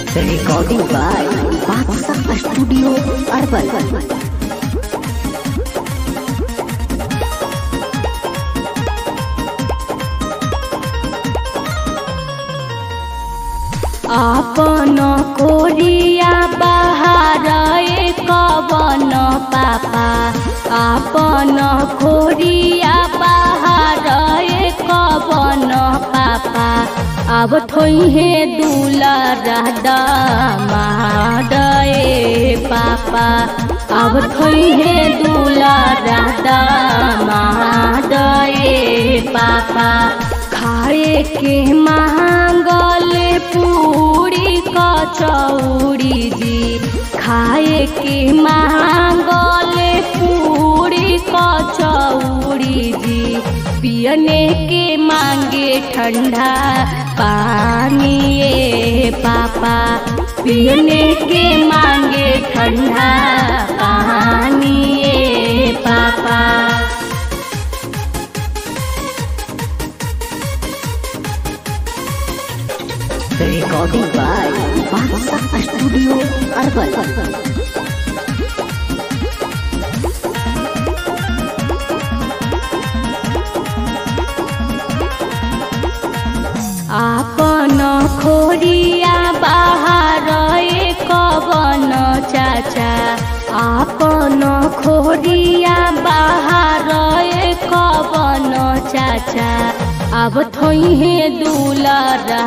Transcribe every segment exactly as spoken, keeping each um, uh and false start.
Recording by Badshah Studio Urban. आपन कोरिया बाहर कवन पापा आपन कोरिया बाहर कवन पापा अब थोहे दुलारा दामादे पापा अब थोहे दुलारा दामादे पापा खाए के मांगल पूरी कचौड़ी जी खाए के मांगल पूरी कचौड़ी जी पियने के मांगे ठंडा पानी ये पापा पियने के मांगे ठंडा पानी ये पापा। Recording by Badshah Studio Urban. आपन खोरिया बाहर कवन चाचा आपन खोरिया बाहर कवन चाचा अब थोहे दुलारा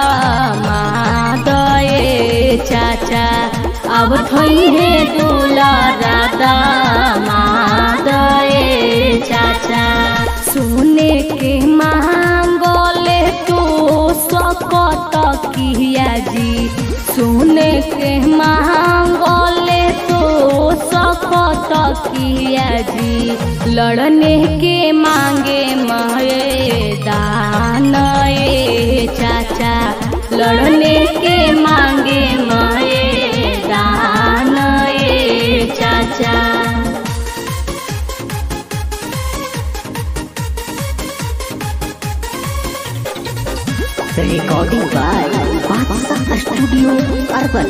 दामादे चाचा अब थोहे दुलारा दामादे चाचा सोने के मांगले तो सकत किया जी सोने के मांगले तो सकत किया जी लड़ने के मांगे मैदान ए चाचा लड़ने के मांगे मैदान ए चाचा। Recording by Badshah Studio Urban.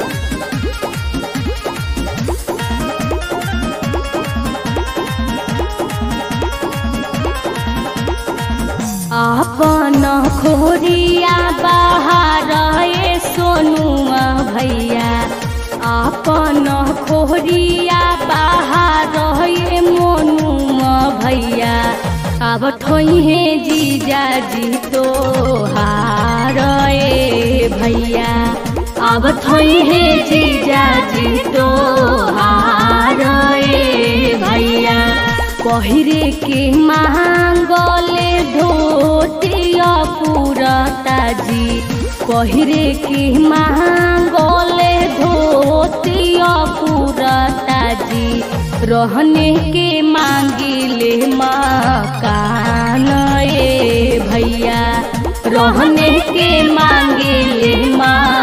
आपन खोरिया बाहर सोनुआ भैया आपन खोरिया बाहर मोनुआ भैया अब थोहे जीजा जी तो हार भैया अब थोहे जीजा जी तो हार भैया पहिरे के मांगले धोतिया पुरता जी पहिरे के मांगले धोतिया पुरता जी रहने के मांगिले मकान ए भैया रहने के मांगिले मा